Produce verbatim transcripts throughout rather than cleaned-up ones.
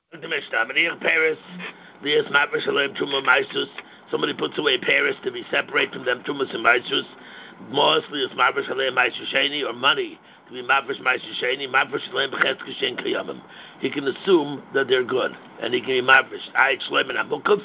The Mishnah, Maniach Paris, Lias Mavra Shalem Truma Maisus. Somebody puts away Paris to be separate from them Trumas and Maisus. Mos Lias Mavra Shalem Maisus Sheni, or money to be Mavra Maisus Sheni. Mavra Shalem B'Chetz Kishen Kiyamim. He can assume that they're good, and he can be Mavra. Ayit Shalem and Amukov.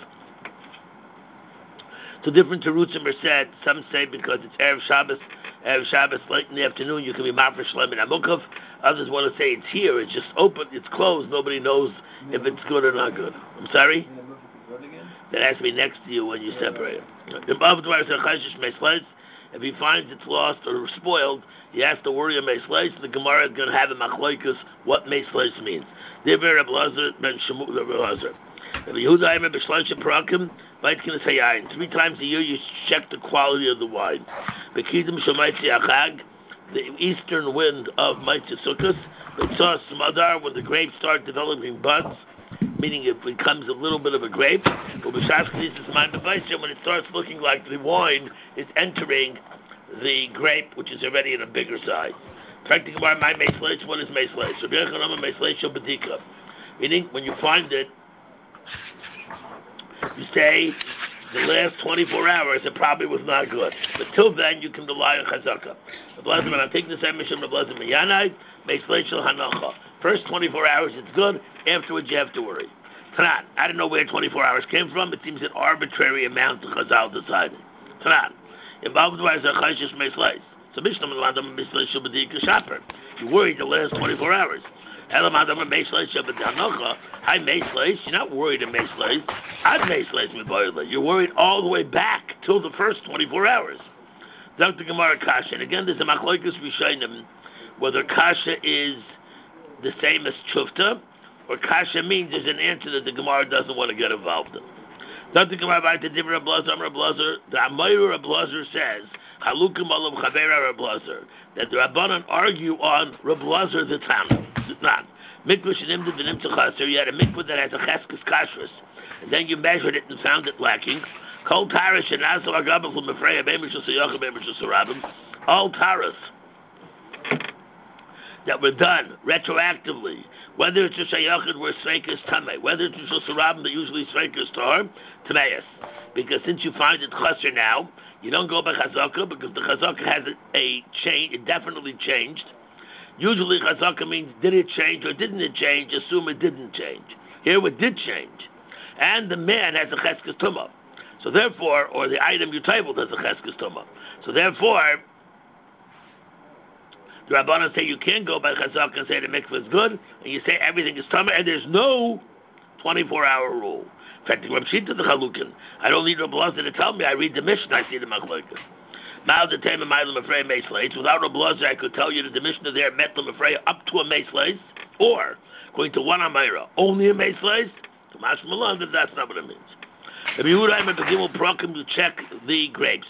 So different Terutzim are said. Some say because it's Erev Shabbos, Erev Shabbos late in the afternoon, you can be Mavra Shalem and Amukov. Others want to say it's here, it's just open, it's closed, nobody knows if it's good or not good. I'm sorry? That has to be next to you when you separate it. If he finds it's lost or spoiled, he has to worry about Meisleis. The Gemara is going to have a machloikus what Meisleis means. Three times a year you check the quality of the wine. The eastern wind of Maitzah Sukkos, it saw Smadar when the grapes start developing buds, meaning it becomes a little bit of a grape. When it starts looking like the wine is entering the grape, which is already in a bigger size. What is Meisleis? Meaning, when you find it, you say, the last twenty-four hours, it probably was not good. But till then, you can rely on chazaka. I'm taking the same mission of Yanai, Hanacha. First twenty-four hours, it's good. Afterwards, you have to worry. Tanan, I don't know where twenty-four hours came from. It seems an arbitrary amount the Chazal decided. Tanan, involved was a chayshish meisleis. So Mishnah Madam Meisleis Shabbadik Shaper. You worried the last twenty-four hours. Elamadam Meisleis Shabbadanocha. Hi Meisleis, you're not worried in Meisleis. Ad Meisleis Miboyla. You're worried all the way back till the first twenty-four hours. Doctor Gemara Kasha. And again, there's a Machloikus Rishayim whether Kasha is the same as Chufta, or Kasha means there's an answer that the Gemara doesn't want to get involved in. Doctor Gemara Vayta Divra Blazer Rablazer. The Amayru Rablazer says Halukim Alam Chavera Rablazer that the Rabbanan argue on Rablazer the Tana. Not mikvah shenim did v'nim tzachaser. You had a mikvah that has a cheskes kashrus, and then you measured it and found it lacking. Kol taras shenasu agabel from Ephraim b'emishul seyachim b'emishul sarabim. All taras that were done retroactively, whether it's a shayachid where sveikas tamei, whether it's a sarabim that usually sveikas tar tameis, because since you find it chaser now, you don't go by chazaka because the chazaka has a, a change. It definitely changed. Usually chazaka means did it change or didn't it change? Assume it didn't change. Here it did change. And the man has a cheskes tumah. So therefore, or the item you tabled has a cheskes tumah. So therefore, the Rabbanan say you can't go by chazaka and say the mikvah is good, and you say everything is tumah, and there's no twenty-four hour rule. In fact, the Rabshita the Chalukin, I don't need Rabbi Lazar to tell me, I read the Mishnah, I see the Machlokas. Without Rabbi Lazar, I could tell you that the Mishnah there met them afraid up to a Meisleis, or going to one Amira, only a Meisleis. Tomash Malan, that that's not what it means. If you would have a begimel prokim to check the grapes.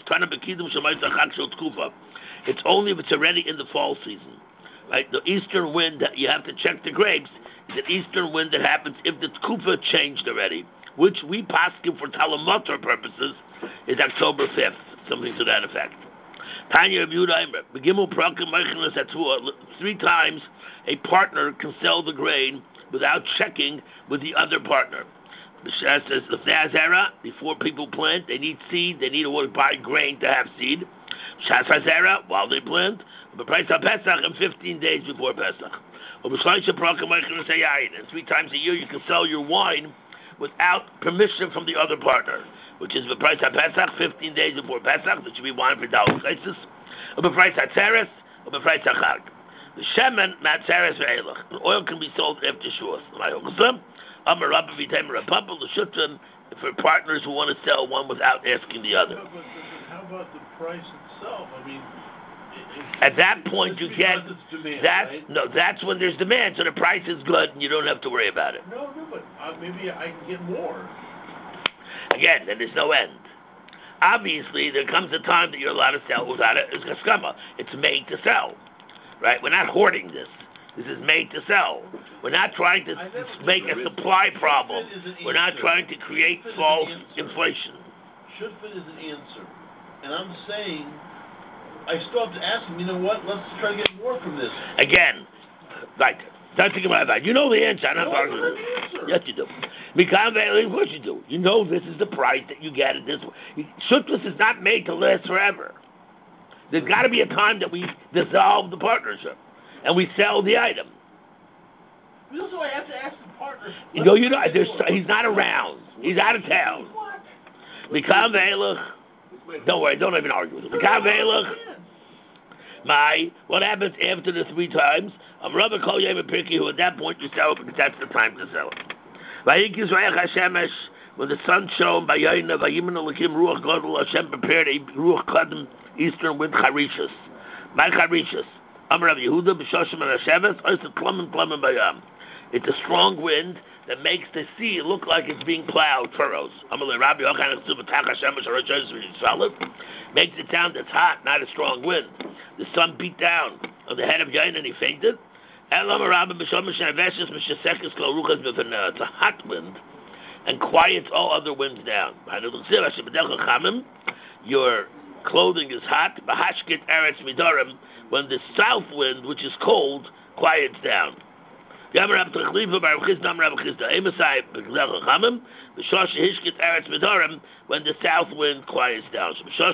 It's only if it's already in the fall season. Right? The eastern wind that you have to check the grapes is an eastern wind that happens if the tkufa changed already, which we paskin for talamotor purposes is October fifth, something to that effect. Tanya Yehuda Begimel Prakim Meichelas Atzua. Three times a partner can sell the grain without checking with the other partner. The Shas says the before people plant, they need seed, they need to buy grain to have seed. Shas Hazera, while they plant, the price of Pesach and fifteen days before Pesach. And three times a year you can sell your wine without permission from the other partner, which is the price of Pesach, fifteen days before Pesach, that should be wine for Dalal Chaisis, or the price of Tzeres, or the price of Chag. The Shemen, Matzeres, Ve'elach. The oil can be sold after Shuas. Amar Rabba V'Teimer Rapapa, the Shutrim, for partners who want to sell one without asking the other. No, but, but how about the price itself? I mean, at that point you get demand, that's right? no that's when there's demand, so the price is good and you don't have to worry about it. No, no, but uh, maybe I can get more. Again, then there's no end. Obviously, there comes a time that you're allowed to sell without it. It's kaskama. It's made to sell, right? We're not hoarding this. This is made to sell. We're not trying to make a supply problem. We're not trying to create false inflation. Should fit is an answer, and I'm saying. I still have to ask him, you know what, let's try to get more from this. Again, right. That's the Gemara. You know the answer. I'm not arguing with you. Yes, you do. Of course you do. You know this is the price that you get it this way. Shutlas is not made to last forever. There's got to be a time that we dissolve the partnership and we sell the item. Also, I have to ask the partner. You know, you know, there's, he's not around. He's out of town. Don't worry, don't even argue with him. My, what happens after the three times? I'm Rabbi Kol Yom Pirki, who at that point you sell it because that's the time to sell it. Vayikis Rayach Hashemesh, when the sun shone, Vayayna, Vayimin Alakim, Ruach Godel, Hashem prepared a Ruach Kadim, eastern wind, Charishas. My Charishas. I'm Rabbi Yehuda, B'Shoshim and Hasheves, Oysa Plum Plum Bayam. It's a strong wind that makes the sea look like it's being plowed, furrows. Rabbi makes it sound it's hot, not a strong wind. The sun beat down on the head of Yain and he fainted. It's a hot wind and quiets all other winds down. Your clothing is hot. When the south wind, which is cold, quiets down. When the south wind quiets down.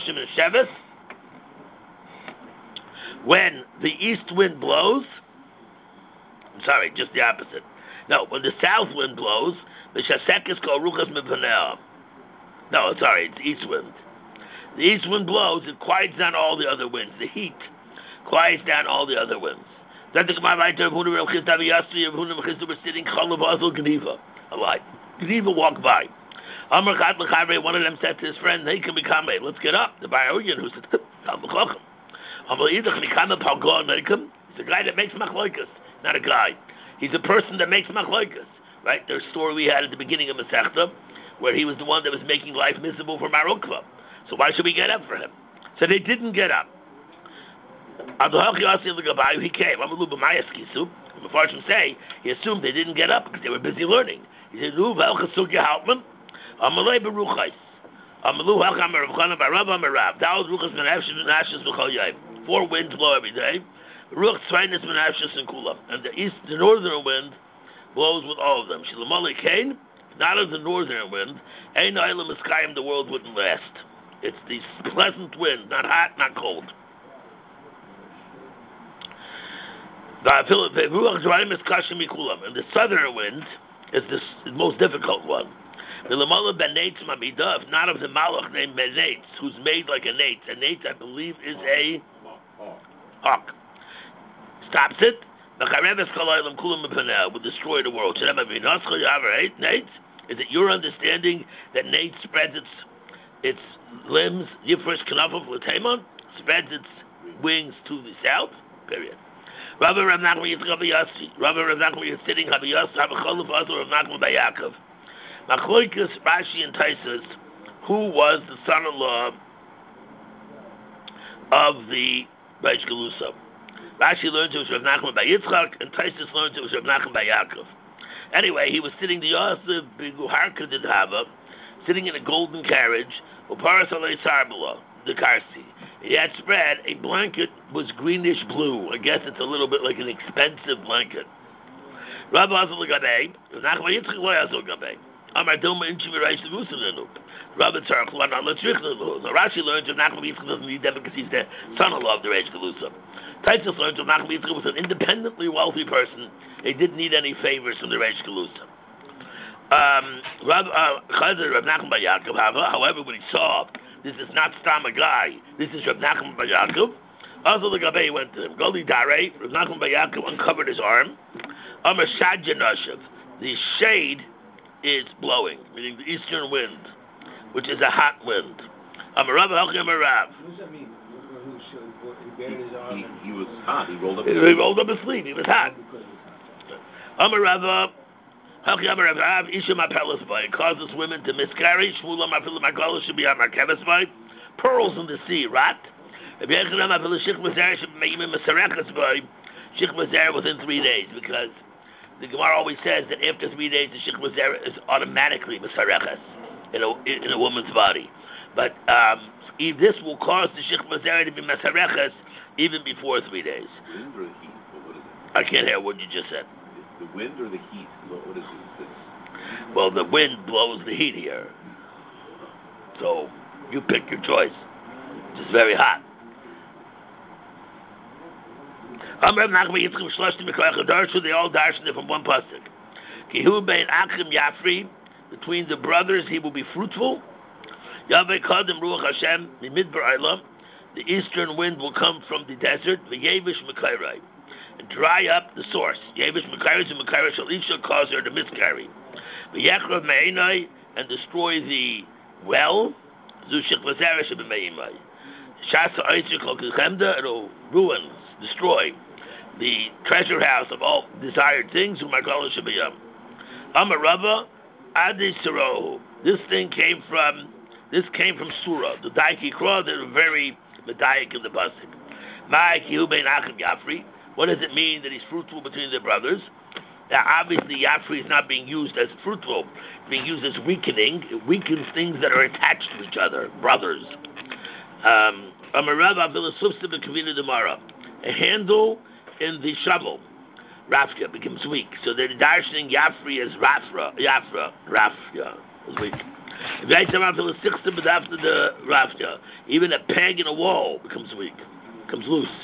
When the east wind blows, I'm sorry, just the opposite. No, when the south wind blows, no, sorry, it's east wind. The east wind blows, it quiets down all the other winds. The heat quiets down all the other winds. Then the Gemara writer of Huna Rav Chisda V'Yasri of Huna Rav Chisda were sitting Chalav Azul Geniva. A lie. Geniva walked by. Amar Chad L'Chavre, one of them said to his friend, hey, can we come, hey, let's get up. The Bayoyan who said, Tam L'Chochem. Amar Yidach Nikama Palgoa Neikim. He's a guy that makes machloikas, not a guy. He's a person that makes machloikas. Right? There's a story we had at the beginning of Masechta, where he was the one that was making life miserable for Marukva. So why should we get up for him? So they didn't get up. He came. The Farshim say he assumed they didn't get up because they were busy learning. He said, four winds blow every day. And the east, the northern wind blows with all of them. Not as the northern wind. The world wouldn't last. It's the pleasant wind, not hot, not cold. And the southern wind is the most difficult one. If not of the malach named Benates, who's made like a nate. A nate, I believe, is a hawk. Stops it. Would destroy the world. Is it your understanding that nate spreads its its limbs, Yifresh Knafel L'Taimon, spreads its wings to the south? Period. Rabbi Rav Nachman Yitzchak Yassi. Rabbi Rav Nachman is sitting Haviyas Havacholuf Azor Rav Nachman Bayakov. Machloikas Rashi and Taisus, who was the son-in-law of the Reish Galusa. Rashi learns it was Rav Nachman by Yitzchak, and Taisus learns it was Rav Nachman by Yaakov. Anyway, he was sitting the Yosef Biguharka did Hava, sitting in a golden carriage, Uparas Alei Sarbala, the Karsi. He had spread a blanket was greenish blue. I guess it's a little bit like an expensive blanket. Rabbi Azul Gabe, Nachman Yitzchak Lo Azul Gabe. Amar Dilma Inchim Reish Galusa Rabbi Tzarech Lo Not Letzrich Lo. Rashi learns that Nachman Yitzchak doesn't need them because he's the son-in-law of the Reish Galusa. Taisus learns that Nachman Yitzchak was an independently wealthy person. He didn't need any favors from the Reish Galusa. Um, Rav Chazer Rav Nachman Bar Yaakov. However, when he saw this is not Stam a guy, this is Rav Nachman Bar Yaakov, also the Gabe went to him. Goli Dare, Rav Nachman Bar Yaakov uncovered his arm. Amar Shad Yanashav, the shade is blowing, meaning the eastern wind, which is a hot wind. Amar Rav Hachim Rav. What does that mean? He buried his arm. He, he was hot. He rolled up. He, he rolled up his sleeve. He was hot. Amar Rav. It causes women to miscarry. Pearls in the sea, rat. Within three days, because the Gemara always says that after three days the shikh is automatically misareches in a in a woman's body. But um, if this will cause the shikh to be misareches even before three days. I can't hear what you just said. the wind or the heat? What, what is this? Well, the wind blows the heat here. So, you pick your choice. It's just very hot. They all darshan from one pasuk. Kihu bein Achim Yafri, between the brothers he will be fruitful. Yaveh Kadem Ruach Hashem Mimidbar Eilam, the eastern wind will come from the desert. V'yevish Mekairai, and dry up the source. Yevish Mekairai and Mekairai shall each shall cause her to miscarry. V'yechrav Me'enai, and destroy the well. Zushik V'zeresh B'me'imai. Shasa Eitzir Kol Kechemda, it'll ruin, destroy the treasure house of all desired things. U'Markala Shabbayam. Amarava Adi Sirohu. This thing came from this came from Surah. The Daiki Kra, they're very medayik in the pasuk. Ma'aki Hu bein Achim Yafri. What does it mean that he's fruitful between their brothers? Now, obviously, Yafri is not being used as fruitful. It's being used as weakening. It weakens things that are attached to each other, brothers. Um, Amarava Vilasufsa B'Kavina Demara. A handle in the shovel. Rafya becomes weak. So they're darshaning Yafri as Rafra. Yafra. Rafya is weak. Even a peg in a wall becomes weak, becomes loose.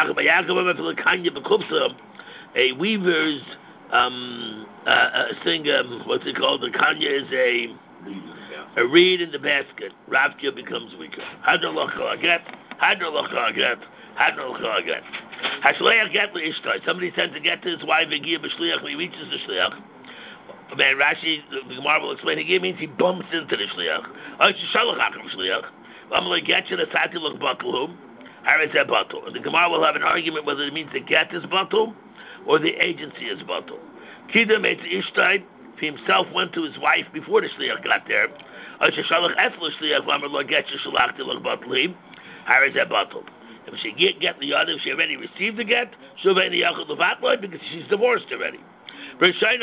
A weaver's um, uh, uh, thing, um, what's it called? The kanya is a a reed in the basket. Rafya becomes weaker. Hadrolach get, hadrolach get, hadrolach get. Hashleach get l'ishtai. Somebody sends a get to his wife. He reaches the shliach. Man, Rashi, the Gemara will explain. He means he bumps into the shliach. Oh, it's a shalach hakam shliach. I'm going to get you the sati look batul. How is that batul? And the Gemara will have an argument whether it means the get is batul or the agency is batul. Kidam etz ishtai. If he himself went to his wife before the shliach got there. Oh, it's a shalach eflo shliach. I'm going to get you shalach to look batul. How is that batul? If she get get the other, if she already received the get, she'll be in the yachid levatloy because she's divorced already. Used to be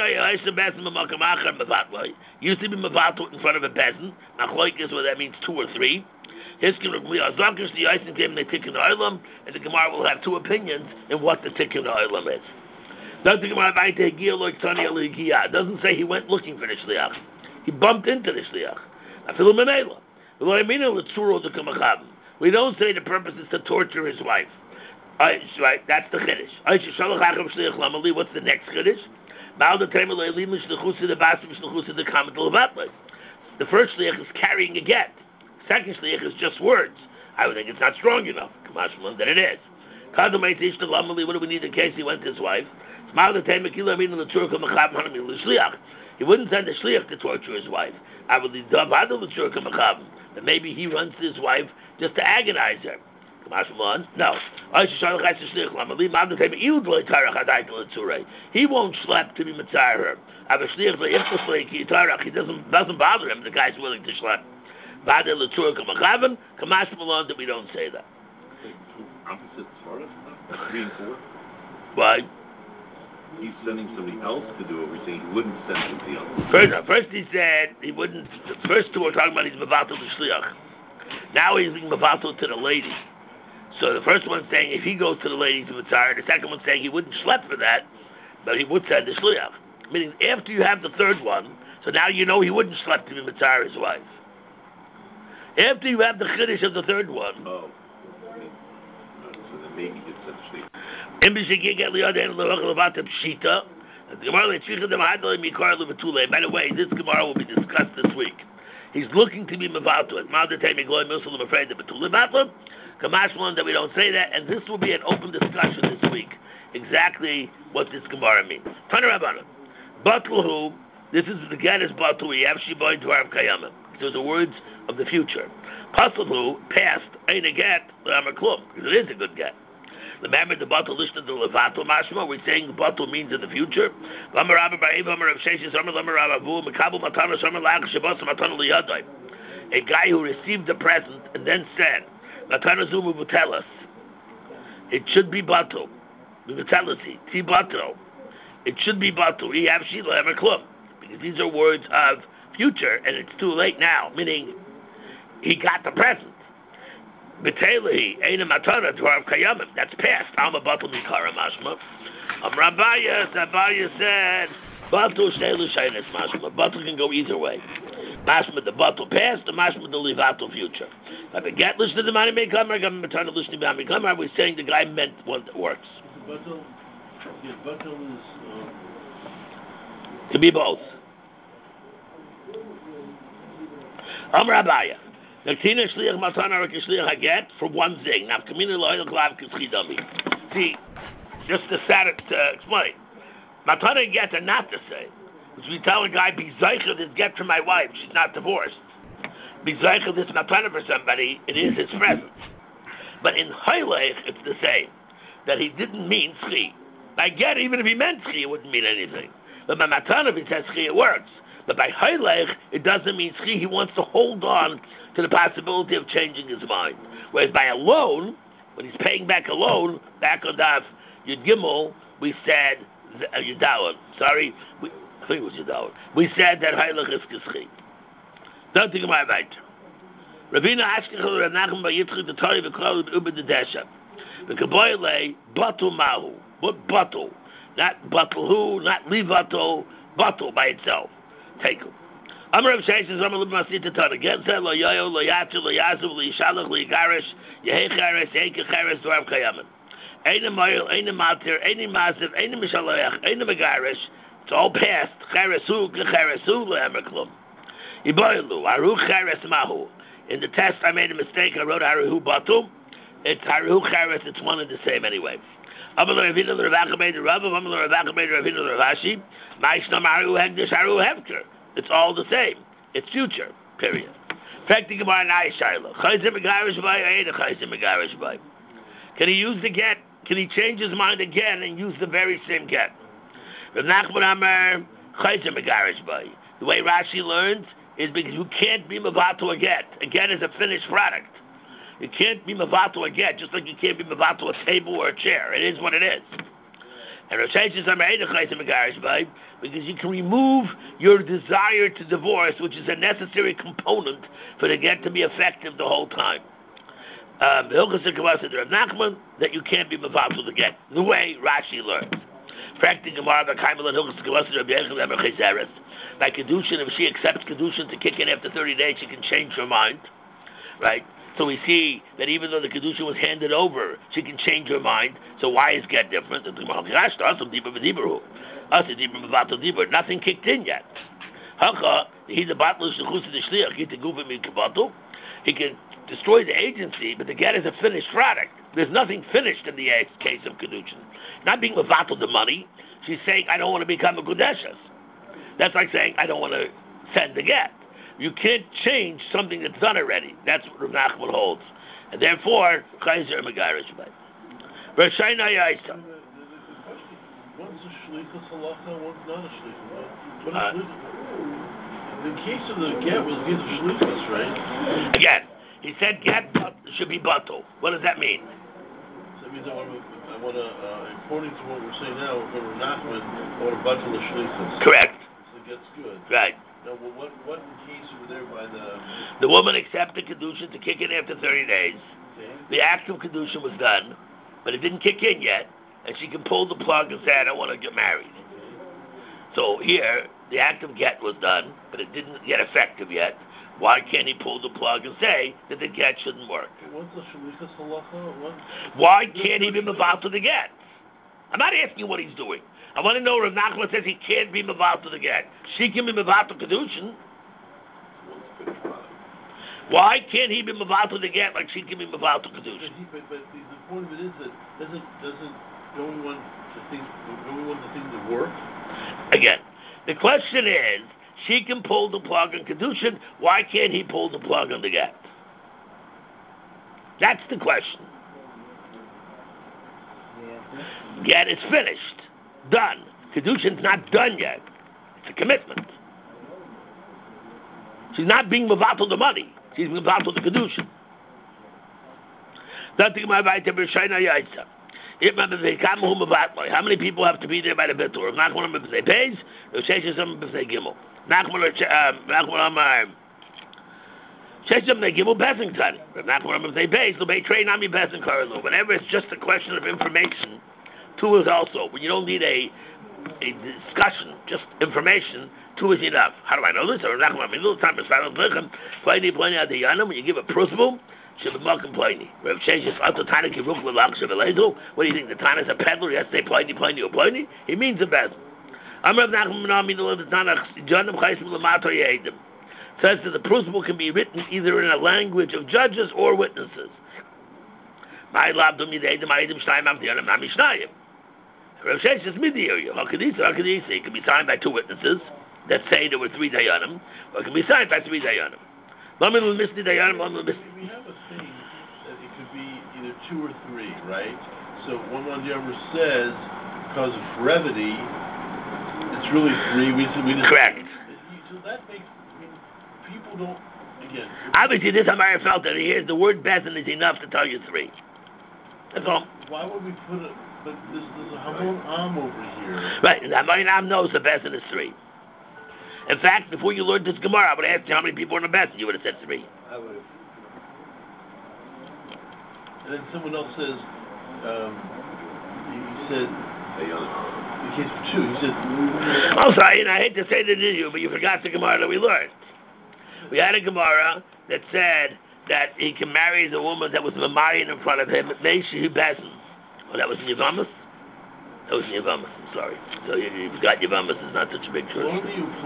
mevatel in front of a peasant. Nachloik is what that means, two or three. Hiskim Zakir, the Yaisim came and they tikkun oilam, and the Gemara will have two opinions in what the tikkun oilam is. Does the Gemara doesn't say he went looking for the shliach. He bumped into the shliach. We don't say the purpose is to torture his wife. Right, that's the chiddush. What's the next chiddush? The first shliach is carrying a get. Second shliach is just words. I would think it's not strong enough. Kamashmalan, that it is. What do we need in case he went to his wife? He wouldn't send the shliach to torture his wife. But maybe he runs to his wife just to agonize her. No. He won't schlep to be mitzvah her. He doesn't doesn't bother him. The guy's willing to schlep. That we don't say that. Opposite Svarah? Three and four? Why? He's sending somebody else to do it. We're saying he wouldn't send somebody else. First, first he said he wouldn't. The first two are talking about he's mevatel to shliach. Now he's being mevatel to the lady. So the first one's saying if he goes to the lady to mitzvah, the second one's saying he wouldn't schlep for that, but he would send the shliach. Meaning after you have the third one, so now you know he wouldn't schlep to be mitzvah his wife. After you have the chiddush of the third one. Oh. So then maybe he send the shliach. By the way, this Gemara will be discussed this week. He's looking to be mevatel. I'm afraid that Kamashmalan that we don't say that, and this will be an open discussion this week. Exactly what this Gemara means. Tana Rabbana. Batluhu, this is the get is Batlu, Yavshi Boy Dwarv Kayama. Those are words of the future. Pasluhu, past, ain't a get, I'm a klum, because it is a good get. Remember the Batul list of the Levato Mashma, we're saying Batul means in the future. A guy who received the present and then said, Latanazumu will tell us. It should be Batul. Vitality. Ti Batul. It should be Batul. We have Shila ever club. Because these are words of future and it's too late now. Meaning he got the present. Betelehi, Eina Matana, Dwarv Kayamim. That's past. Alma Batul Mikara Mashma. Um, Rabaya, Rabaya said, Batul Shteilu Shainis Mashma. Batul can go either way. Mashma the Batul past, the Mashma the Levatul future. If I get listen to the money may come, I got to listen to the money come. Are we saying the guy meant one that works? Batul, yeah, Batul is. Um, Could be both. Um, Rabaya. Naktina Shliach Matana or Kishliach Haget for one thing. Now, Kamina Loyal Klav Kischidami. See, just to, sat- to explain. Matana and get are not the same. Which we tell a guy, be zeicher this get from my wife, she's not divorced. Be zeicher this matana for somebody, it is his presence. But in Hailech, it's the same. That he didn't mean tzchi. I get even if he meant tzchi, it wouldn't mean anything. But by matana, if he says tzchi, it works. But by Hailech, it doesn't mean tzchi. He wants to hold on to the possibility of changing his mind. Whereas by a loan, when he's paying back a loan, back on Daf Yud Gimel, we said, uh, Yudalon, sorry, we, I think it was Yudalon. We said that Hailech is Kischid. Don't think about it. Ravina Ashkechel Rav Nachman by Yitzchak the Torah v'Klal Uber the Desha. The Kaboyle Batul Mahu. What Batul? Not Batul who? Not Levatul. Batul by itself. Take him. Amar Rav Sheshes Amar Lib Masita Tana. Get said Lo Yoyo Lo Yatzu Lo Yazu Lo Yishalach Lo Yigarish Yehei Chares Yehei Chares Dwarv Kayaman. Eina Moyel Eina Matir Eina Maziv Eina Mishaloyach Eina Megarish. It's all past. Charesu Charesu Lo Emer Klum. Yiboyelu Aru Chares Mahu. In the test, I made a mistake. I wrote Harihu Batul. It's Harihu Chares. It's one and the same anyway. Amal Ravina Ravaka made the Rav. Amal Ravaka made Ravina Ravashi. Ma'ishnam Harihu Hegdish Harihu Hevker. It's all the same. It's future. Period. Practically Gemara Nai Shaila. Chayzim Megarish Bay. Aida Chayzim Megarish Bay. Can he use the get? Can he change his mind again and use the very same get? Rav Nachman Amar Chayzim Megarish Bay. The way Rashi learns is because you can't be Mavato a get. A get is a finished product. You can't be Mavato a get, just like you can't be Mavato a table or a chair. It is what it is. And Rosh Hashanah because you can remove your desire to divorce, which is a necessary component for the get to be effective the whole time. Um, that you can't be Mavato the get, the way Rashi learns. By Kedushin, if she accepts Kedushin to kick in after thirty days, she can change her mind, right? So we see that even though the Kedushin was handed over, she can change her mind. So why is get different? Nothing kicked in yet. He can destroy the agency, but the get is a finished product. There's nothing finished in the case of Kedushin. Not being Mavato the money, she's saying, I don't want to become a Kudeshas. That's like saying, I don't want to send the get. You can't change something that's done already. That's what Rav Nachman holds. And therefore, Chayzer Megarish Bay. Rashayna Yaisa. One's a shlichus halacha, one's not a shlichus. What Uh, is the case of the get was get a shlichus, right? Again, he said get should be batul. What does that mean? So that means I want to, I want to uh, according to what we're saying now, for Rav Nachman, I want to batul a shlichus. Correct. So it gets good. Right. Now, what what case over there by the... The woman accepted Kedushin to kick in after thirty days. Okay. The act of Kedushin was done, but it didn't kick in yet, and she can pull the plug and say, I don't want to get married. So here, the act of get was done, but it didn't get effective yet. Why can't he pull the plug and say that the get shouldn't work? What's the shlichus halacha? What? Why can't he be mavad to the get? I'm not asking you what he's doing. I want to know Rav Nachman says he can't be mavad to the get. She can be mavad to Kedushin. Why can't he be mavad to the get like she can be mavad to Kedushin? But, but, but the point of it is that doesn't doesn't don't we want the things don't we want the thing to work? Again, the question is, she can pull the plug on Kedushin. Why can't he pull the plug on the get? That's the question. Get is finished, done. Kedushin's not done yet. It's a commitment. She's not being mevatel the money. She's being mevatel the Kedushin. How many people have to be there by the bitur? Nachman b'fnei Beis, Sheshes b'fnei Gimel. Nachman Amar Sheshes b'fnei Gimel Besington. Nachman b'fnei Beis, l'bei trei nami Besing Karelu. Whenever it's just a question of information to two is also when you don't need a a discussion, just information. Two is enough. How do I know this? When you give a principle, should be more complaining. What do you think? The Tana is a peddler? He has to say pliny, pliny, or pliny? He means a peddler. Says that the principle can be written either in a language of judges or witnesses. It can be signed by two witnesses that say there were three dayanim, or it can be signed by three dayanim. We have a thing that it could be either two or three, right? So one of the other says, because of brevity, it's really three. We, we just, correct. So that makes, I mean, people don't, again. Obviously, this Amar felt that here's the word bezin is enough to tell you three. That's all. Why would we put it, but there's, there's a Hamon Am over here. Right, and Hamon Am knows the bezin is three. In fact, before you learned this Gemara, I would have asked you how many people are in the bezin. You would have said three. I would have. And then someone else says, um, he, he said, he came for two. He said, I'm sorry, and I hate to say that to you, but you forgot the Gemara that we learned. We had a Gemara that said that he can marry the woman that was Mamarian in front of him, Meishi Bezin. Oh, that was in Yavamas? That was in Yavamas, I'm sorry. So you, you forgot Yavamas is not such a big choice.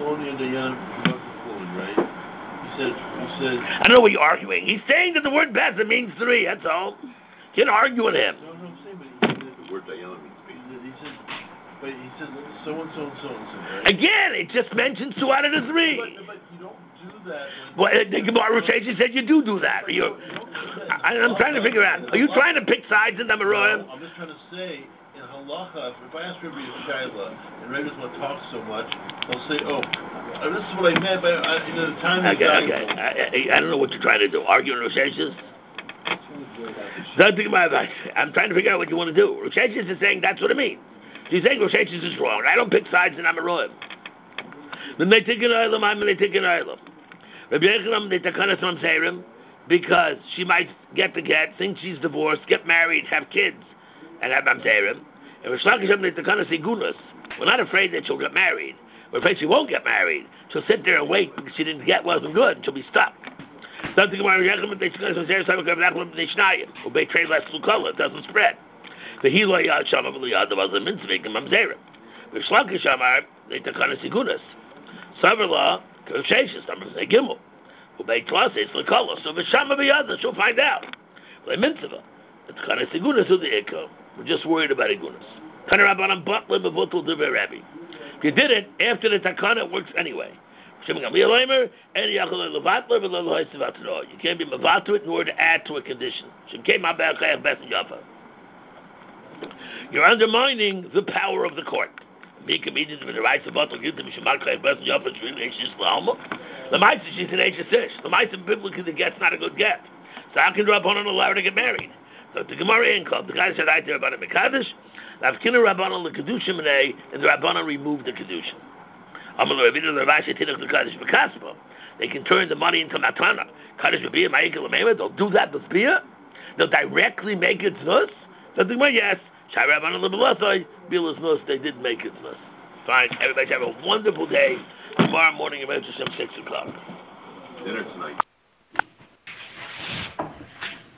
Right? He said, he said, I don't know what you're arguing. He's saying that the word Bezin means three, that's all. You can't argue with him. No, no, I'm saying, but he said, The word dayanim means three. he said, but he said, so and so and so and so, right? Again, it just mentions two out of the three. But, but you don't do that. Well, the Gemara Roshesha said you do do that. You're, I, I'm trying to figure out. Are you trying to pick sides in the Meroyim? No, I'm just trying to say, in halacha, if I ask Rabbi Shaila, and Rabbi doesn't want to talk so much, they'll say, oh, uh, this is what I meant, but uh, you know, the time is Okay, valuable. okay. I, I, I don't know what you're trying to do. Arguing Rosheshas? I'm trying to figure out what you want to do. Rosheshas is saying that's what it means. He's saying Rosheshas is wrong. I don't pick sides in Amaroim. When they take an island, I'm going to take an island. Rabbi Yechonam, they take from Seirim, because she might get the get, think she's divorced, get married, have kids, and have Mamzerim. And Rish Lakish, they take Sigunas. We're not afraid that she'll get married. We're afraid she won't get married. She'll sit there and wait because she didn't get wasn't good. She'll be stuck. It doesn't spread. The Hilo Yad Shama V'Liyad was a mitzvah in Mamzerim. Rish Lakish Amar, they take Sigunas. Savarla, Kavsheshis, I'm going to say Gimel. Ubei Tlases, Lakala. So Vishama B'Yadna, she'll find out. Well, mitzvah. It's kind of Sigunas to the Ikko. We're just worried about Igunas. Kind of Rabbanan Butler, Bevutul Divrei Rabbi. If you did it after the Takana, it works anyway. You can't be Mavato it nor to add to a condition. You're undermining the power of the court. The Maisa, she's an Ashes Ish. The Maisa, biblically, the get's not a good get. So how can Rabbanon allow her to get married? So the Gemara ain't called. The guy said, I tell Rabbanon Mekadosh, Lavkina Rabbanon the Kedushim Menei, and the Rabbanon removed the Kedushim. They can turn the money into Matana. They'll do that with Bia. They'll directly make it Znus. So the Gemara, yes. Shai Rabbanon Lebelothoi, Bila's Znus, they did make it Znus. Fine. Everybody have a wonderful day. Tomorrow morning, about six o'clock. Dinner tonight.